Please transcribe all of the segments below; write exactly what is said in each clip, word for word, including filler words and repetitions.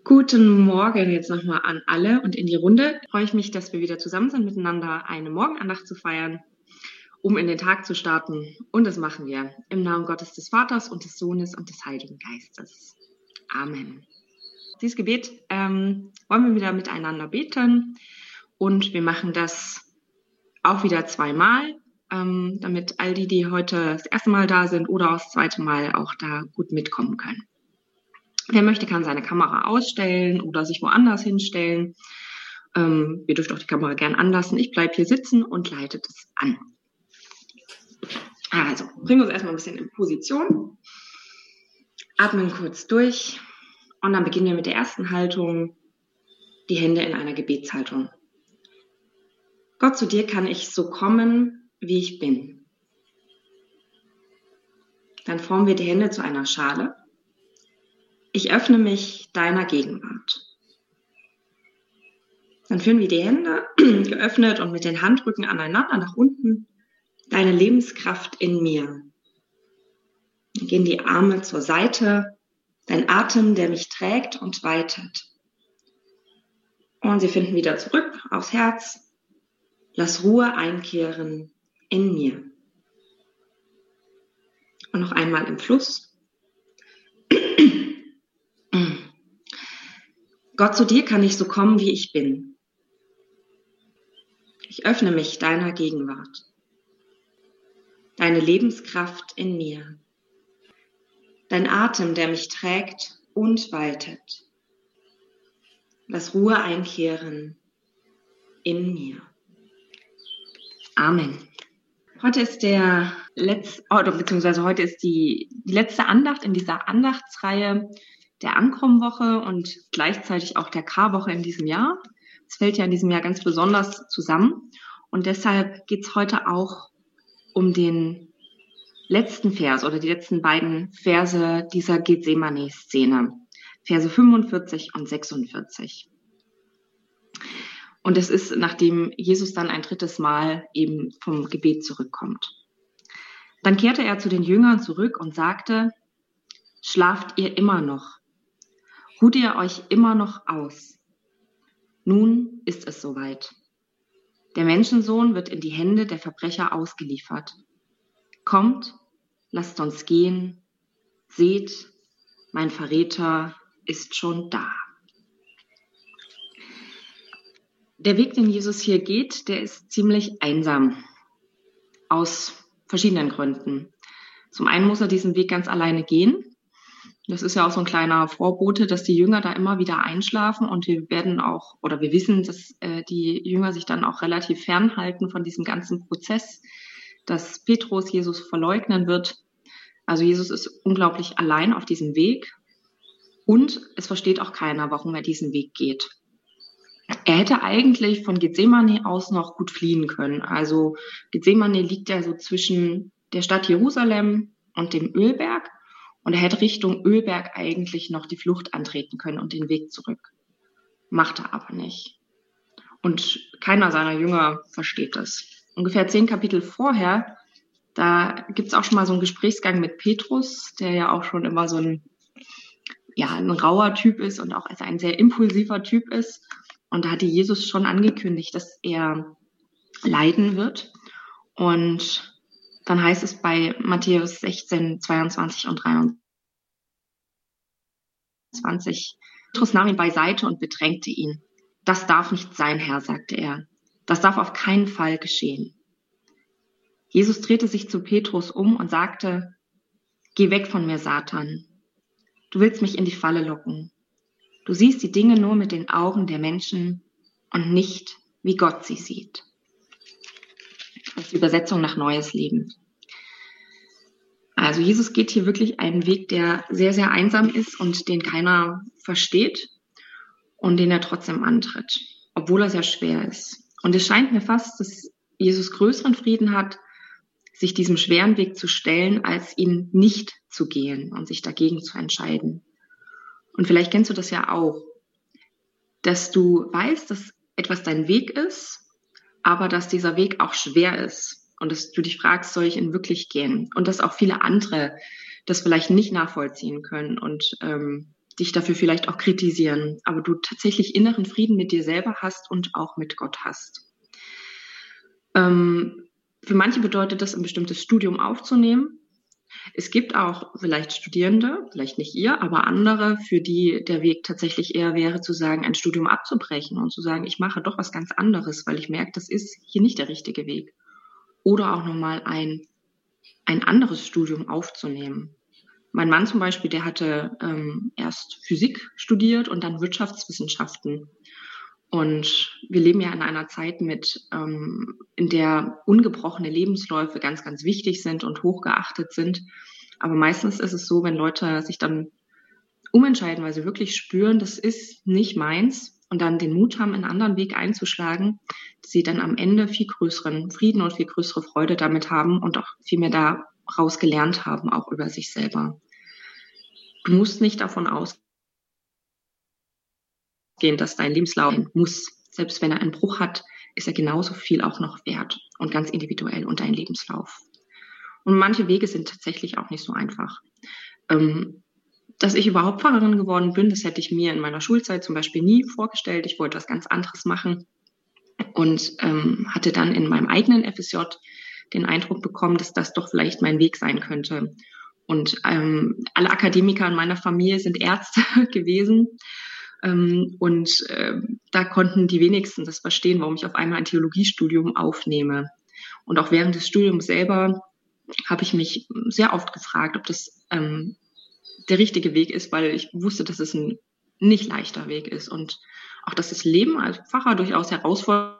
Guten Morgen jetzt nochmal an alle und in die Runde. Freue ich mich, dass wir wieder zusammen sind, miteinander eine Morgenandacht zu feiern, um in den Tag zu starten. Und das machen wir im Namen Gottes des Vaters und des Sohnes und des Heiligen Geistes. Amen. Dieses Gebet ähm, wollen wir wieder miteinander beten und wir machen das auch wieder zweimal, ähm, damit all die, die heute das erste Mal da sind oder auch das zweite Mal auch da gut mitkommen können. Wer möchte, kann seine Kamera ausstellen oder sich woanders hinstellen. Ähm, ihr dürft auch die Kamera gern anlassen. Ich bleibe hier sitzen und leite das an. Also, bringen wir uns erstmal ein bisschen in Position. Atmen kurz durch und dann beginnen wir mit der ersten Haltung, die Hände in einer Gebetshaltung. Gott, zu dir kann ich so kommen, wie ich bin. Dann formen wir die Hände zu einer Schale. Ich öffne mich deiner Gegenwart. Dann führen wir die Hände geöffnet und mit den Handrücken aneinander nach unten. Deine Lebenskraft in mir. Dann gehen die Arme zur Seite. Dein Atem, der mich trägt und weitet. Und sie finden wieder zurück aufs Herz. Lass Ruhe einkehren in mir. Und noch einmal im Fluss. Gott, zu dir kann ich so kommen, wie ich bin. Ich öffne mich deiner Gegenwart. Deine Lebenskraft in mir. Dein Atem, der mich trägt und weitet. Lass Ruhe einkehren in mir. Amen. Heute ist der letzte, oder beziehungsweise heute ist die, die letzte Andacht in dieser Andachtsreihe der Ankommenwoche und gleichzeitig auch der Karwoche in diesem Jahr. Es fällt ja in diesem Jahr ganz besonders zusammen und deshalb geht es heute auch um den letzten Vers oder die letzten beiden Verse dieser Gethsemane-Szene, Verse fünfundvierzig und sechsundvierzig. Und es ist, nachdem Jesus dann ein drittes Mal eben vom Gebet zurückkommt. Dann kehrte er zu den Jüngern zurück und sagte, schlaft ihr immer noch? Ruht ihr euch immer noch aus? Nun ist es soweit. Der Menschensohn wird in die Hände der Verbrecher ausgeliefert. Kommt, lasst uns gehen. Seht, mein Verräter ist schon da. Der Weg, den Jesus hier geht, der ist ziemlich einsam. Aus verschiedenen Gründen. Zum einen muss er diesen Weg ganz alleine gehen. Das ist ja auch so ein kleiner Vorbote, dass die Jünger da immer wieder einschlafen und wir werden auch, oder wir wissen, dass äh, die Jünger sich dann auch relativ fernhalten von diesem ganzen Prozess, dass Petrus Jesus verleugnen wird. Also Jesus ist unglaublich allein auf diesem Weg und es versteht auch keiner, warum er diesen Weg geht. Er hätte eigentlich von Gethsemane aus noch gut fliehen können. Also Gethsemane liegt ja so zwischen der Stadt Jerusalem und dem Ölberg. Und er hätte Richtung Ölberg eigentlich noch die Flucht antreten können und den Weg zurück. Macht er aber nicht. Und keiner seiner Jünger versteht das. Ungefähr zehn Kapitel vorher, da gibt es auch schon mal so einen Gesprächsgang mit Petrus, der ja auch schon immer so ein, ja, ein rauer Typ ist und auch ein sehr impulsiver Typ ist. Und da hatte Jesus schon angekündigt, dass er leiden wird. Und dann heißt es bei Matthäus sechzehn, zweiundzwanzig und dreiundzwanzig, Petrus nahm ihn beiseite und bedrängte ihn. Das darf nicht sein, Herr, sagte er. Das darf auf keinen Fall geschehen. Jesus drehte sich zu Petrus um und sagte, geh weg von mir, Satan. Du willst mich in die Falle locken. Du siehst die Dinge nur mit den Augen der Menschen und nicht, wie Gott sie sieht. Das ist die Übersetzung nach Neues Leben. Also Jesus geht hier wirklich einen Weg, der sehr, sehr einsam ist und den keiner versteht und den er trotzdem antritt, obwohl er sehr schwer ist. Und es scheint mir fast, dass Jesus größeren Frieden hat, sich diesem schweren Weg zu stellen, als ihn nicht zu gehen und sich dagegen zu entscheiden. Und vielleicht kennst du das ja auch, dass du weißt, dass etwas dein Weg ist, aber dass dieser Weg auch schwer ist und dass du dich fragst, soll ich ihn wirklich gehen? Und dass auch viele andere das vielleicht nicht nachvollziehen können und ähm, dich dafür vielleicht auch kritisieren, aber du tatsächlich inneren Frieden mit dir selber hast und auch mit Gott hast. Ähm, für manche bedeutet das, ein bestimmtes Studium aufzunehmen. Es gibt auch vielleicht Studierende, vielleicht nicht ihr, aber andere, für die der Weg tatsächlich eher wäre, zu sagen, ein Studium abzubrechen und zu sagen, ich mache doch was ganz anderes, weil ich merke, das ist hier nicht der richtige Weg. Oder auch nochmal ein, ein anderes Studium aufzunehmen. Mein Mann zum Beispiel, der hatte ähm, erst Physik studiert und dann Wirtschaftswissenschaften. Und wir leben ja in einer Zeit mit, ähm, in der ungebrochene Lebensläufe ganz, ganz wichtig sind und hochgeachtet sind. Aber meistens ist es so, wenn Leute sich dann umentscheiden, weil sie wirklich spüren, das ist nicht meins und dann den Mut haben, einen anderen Weg einzuschlagen, dass sie dann am Ende viel größeren Frieden und viel größere Freude damit haben und auch viel mehr daraus gelernt haben, auch über sich selber. Du musst nicht davon ausgehen, dass dein Lebenslauf muss. Selbst wenn er einen Bruch hat, ist er genauso viel auch noch wert und ganz individuell und dein Lebenslauf. Und manche Wege sind tatsächlich auch nicht so einfach. Ähm, dass ich überhaupt Pfarrerin geworden bin, das hätte ich mir in meiner Schulzeit zum Beispiel nie vorgestellt. Ich wollte was ganz anderes machen und ähm, hatte dann in meinem eigenen F S J den Eindruck bekommen, dass das doch vielleicht mein Weg sein könnte. Und ähm, alle Akademiker in meiner Familie sind Ärzte gewesen. Ähm, und äh, da konnten die wenigsten das verstehen, warum ich auf einmal ein Theologiestudium aufnehme. Und auch während des Studiums selber habe ich mich sehr oft gefragt, ob das ähm, der richtige Weg ist, weil ich wusste, dass es ein nicht leichter Weg ist und auch, dass das Leben als Pfarrer durchaus herausfordernd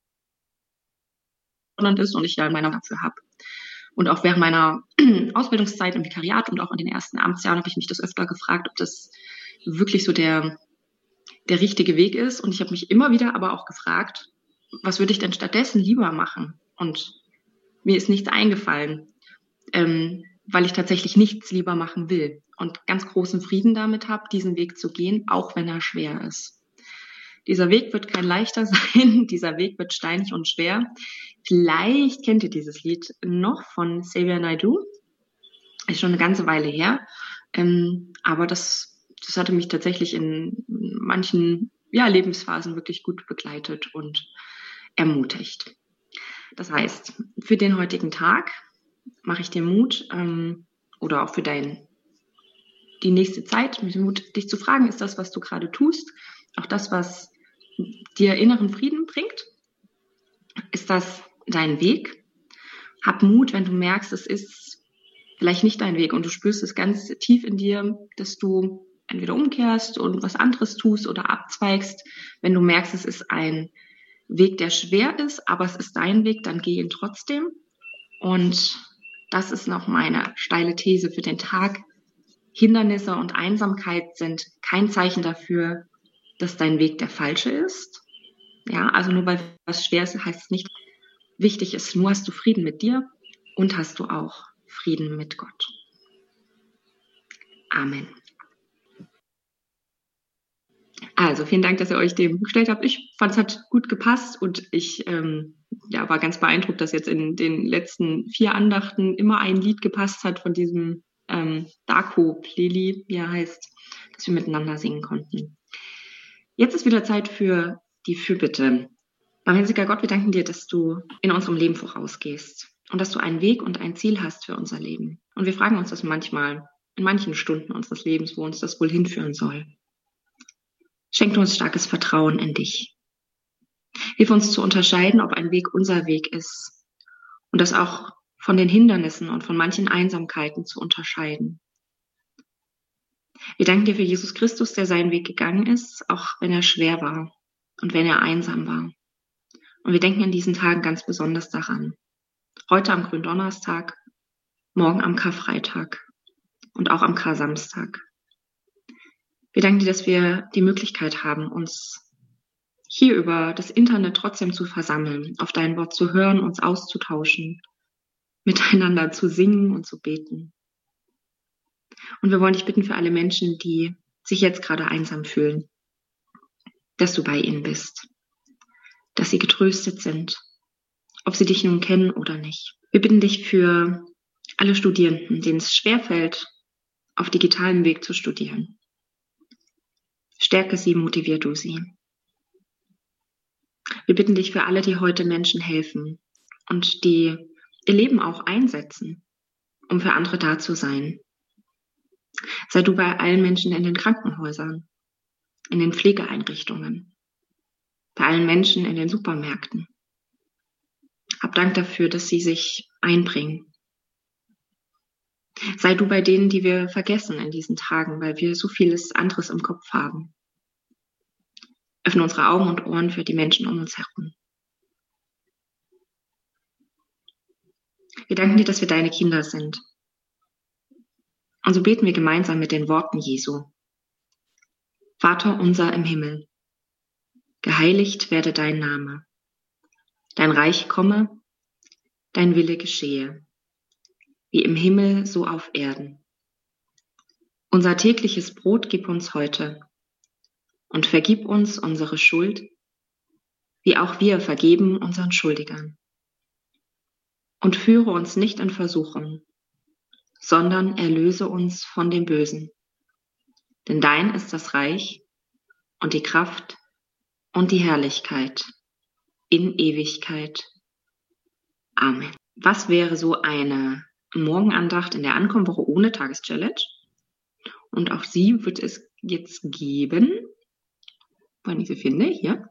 ist und ich ja meiner dafür habe. Und auch während meiner Ausbildungszeit im Vikariat und auch in den ersten Amtsjahren habe ich mich das öfter gefragt, ob das wirklich so der, der richtige Weg ist. Und ich habe mich immer wieder aber auch gefragt, was würde ich denn stattdessen lieber machen? Und mir ist nichts eingefallen, ähm, weil ich tatsächlich nichts lieber machen will und ganz großen Frieden damit habe, diesen Weg zu gehen, auch wenn er schwer ist. Dieser Weg wird kein leichter sein, dieser Weg wird steinig und schwer. Vielleicht kennt ihr dieses Lied noch von Xavier Naidoo. Ist schon eine ganze Weile her, ähm, aber das, das hatte mich tatsächlich in manchen ja, Lebensphasen wirklich gut begleitet und ermutigt. Das heißt, für den heutigen Tag mache ich dir Mut ähm, oder auch für dein, die nächste Zeit mit dem Mut, dich zu fragen, ist das, was du gerade tust, auch das, was dir inneren Frieden bringt? Ist das dein Weg? Hab Mut, wenn du merkst, es ist vielleicht nicht dein Weg und du spürst es ganz tief in dir, dass du entweder umkehrst und was anderes tust oder abzweigst. Wenn du merkst, es ist ein Weg, der schwer ist, aber es ist dein Weg, dann geh ihn trotzdem. Und das ist noch meine steile These für den Tag. Hindernisse und Einsamkeit sind kein Zeichen dafür, dass dein Weg der falsche ist. Ja, also nur weil was schwer ist, heißt es nicht. Wichtig ist, nur hast du Frieden mit dir und hast du auch Frieden mit Gott. Amen. Also vielen Dank, dass ihr euch dem gestellt habt. Ich fand, es hat gut gepasst und ich ähm, ja, war ganz beeindruckt, dass jetzt in den letzten vier Andachten immer ein Lied gepasst hat von diesem ähm, Darko Pleli, wie er heißt, dass wir miteinander singen konnten. Jetzt ist wieder Zeit für die Fürbitte. Barmherziger Gott, wir danken dir, dass du in unserem Leben vorausgehst und dass du einen Weg und ein Ziel hast für unser Leben. Und wir fragen uns das manchmal, in manchen Stunden unseres Lebens, wo uns das wohl hinführen soll. Schenk uns starkes Vertrauen in dich. Hilf uns zu unterscheiden, ob ein Weg unser Weg ist und das auch von den Hindernissen und von manchen Einsamkeiten zu unterscheiden. Wir danken dir für Jesus Christus, der seinen Weg gegangen ist, auch wenn er schwer war und wenn er einsam war. Und wir denken in diesen Tagen ganz besonders daran. Heute am Gründonnerstag, morgen am Karfreitag und auch am Kar-Samstag. Wir danken dir, dass wir die Möglichkeit haben, uns hier über das Internet trotzdem zu versammeln, auf dein Wort zu hören, uns auszutauschen, miteinander zu singen und zu beten. Und wir wollen dich bitten für alle Menschen, die sich jetzt gerade einsam fühlen, dass du bei ihnen bist, dass sie getröstet sind, ob sie dich nun kennen oder nicht. Wir bitten dich für alle Studierenden, denen es schwerfällt, auf digitalem Weg zu studieren. Stärke sie, motivier du sie. Wir bitten dich für alle, die heute Menschen helfen und die ihr Leben auch einsetzen, um für andere da zu sein. Sei du bei allen Menschen in den Krankenhäusern, in den Pflegeeinrichtungen, bei allen Menschen in den Supermärkten. Hab Dank dafür, dass sie sich einbringen. Sei du bei denen, die wir vergessen in diesen Tagen, weil wir so vieles anderes im Kopf haben. Öffne unsere Augen und Ohren für die Menschen um uns herum. Wir danken dir, dass wir deine Kinder sind. Und so beten wir gemeinsam mit den Worten Jesu. Vater unser im Himmel, geheiligt werde dein Name. Dein Reich komme, dein Wille geschehe, wie im Himmel so auf Erden. Unser tägliches Brot gib uns heute und vergib uns unsere Schuld, wie auch wir vergeben unseren Schuldigern. Und führe uns nicht in Versuchung, sondern erlöse uns von dem Bösen. Denn dein ist das Reich und die Kraft und die Herrlichkeit in Ewigkeit. Amen. Was wäre so eine Morgenandacht in der Ankommenwoche ohne Tageschallenge? Und auch sie wird es jetzt geben, wann ich sie finde, hier.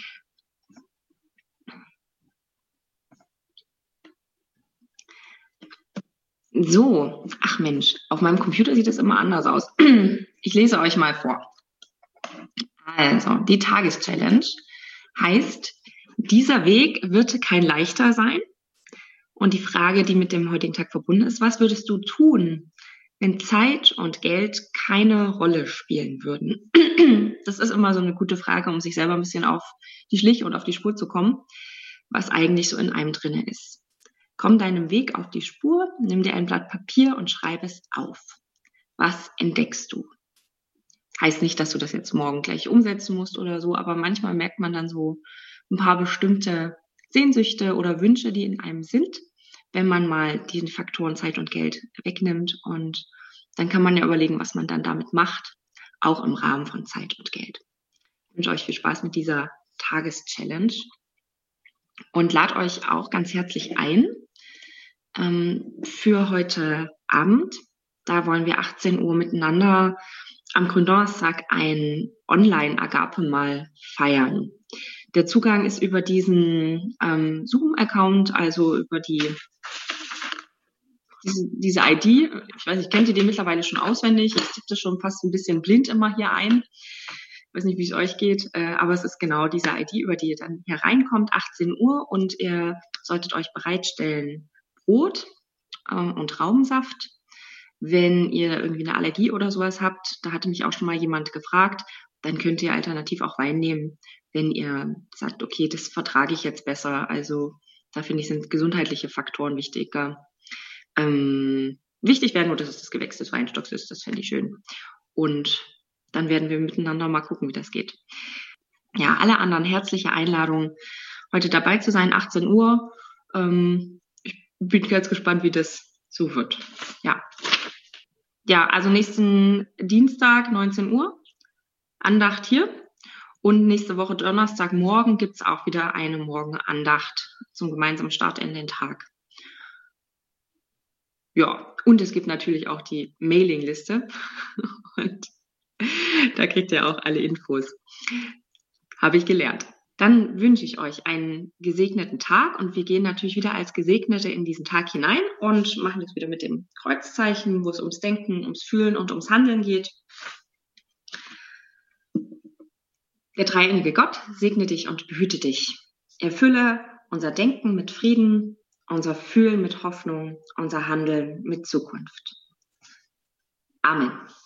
So, ach Mensch, auf meinem Computer sieht es immer anders aus. Ich lese euch mal vor. Also, die Tageschallenge heißt, dieser Weg wird kein leichter sein. Und die Frage, die mit dem heutigen Tag verbunden ist, was würdest du tun, wenn Zeit und Geld keine Rolle spielen würden? Das ist immer so eine gute Frage, um sich selber ein bisschen auf die Schliche und auf die Spur zu kommen, was eigentlich so in einem drinne ist. Komm deinem Weg auf die Spur, nimm dir ein Blatt Papier und schreib es auf. Was entdeckst du? Heißt nicht, dass du das jetzt morgen gleich umsetzen musst oder so, aber manchmal merkt man dann so ein paar bestimmte Sehnsüchte oder Wünsche, die in einem sind, wenn man mal die Faktoren Zeit und Geld wegnimmt. Und dann kann man ja überlegen, was man dann damit macht, auch im Rahmen von Zeit und Geld. Ich wünsche euch viel Spaß mit dieser Tageschallenge und lade euch auch ganz herzlich ein ähm, für heute Abend. Da wollen wir achtzehn Uhr miteinander am Gründonnerstag ein Online-Agape mal feiern. Der Zugang ist über diesen ähm, Zoom-Account, also über die diese, diese I D. Ich weiß nicht, kennt ihr die mittlerweile schon auswendig? Ich tippe das schon fast ein bisschen blind immer hier ein. Ich weiß nicht, wie es euch geht, äh, aber es ist genau diese I D, über die ihr dann hier reinkommt, achtzehn Uhr, und ihr solltet euch bereitstellen Brot ähm, und Traubensaft. Wenn ihr irgendwie eine Allergie oder sowas habt, da hatte mich auch schon mal jemand gefragt, dann könnt ihr alternativ auch Wein nehmen, wenn ihr sagt, okay, das vertrage ich jetzt besser. Also da finde ich, sind gesundheitliche Faktoren wichtiger. Ähm, wichtig wäre nur, dass es das Gewächs des Weinstocks ist, das fände ich schön. Und dann werden wir miteinander mal gucken, wie das geht. Ja, alle anderen herzliche Einladungen, heute dabei zu sein, achtzehn Uhr. Ähm, ich bin ganz gespannt, wie das so wird. Ja. Ja, also nächsten Dienstag, neunzehn Uhr, Andacht hier. Und nächste Woche Donnerstagmorgen gibt es auch wieder eine Morgenandacht zum gemeinsamen Start in den Tag. Ja, und es gibt natürlich auch die Mailingliste. Und da kriegt ihr auch alle Infos. Habe ich gelernt. Dann wünsche ich euch einen gesegneten Tag und wir gehen natürlich wieder als Gesegnete in diesen Tag hinein und machen jetzt wieder mit dem Kreuzzeichen, wo es ums Denken, ums Fühlen und ums Handeln geht. Der dreieinige Gott segne dich und behüte dich. Erfülle unser Denken mit Frieden, unser Fühlen mit Hoffnung, unser Handeln mit Zukunft. Amen.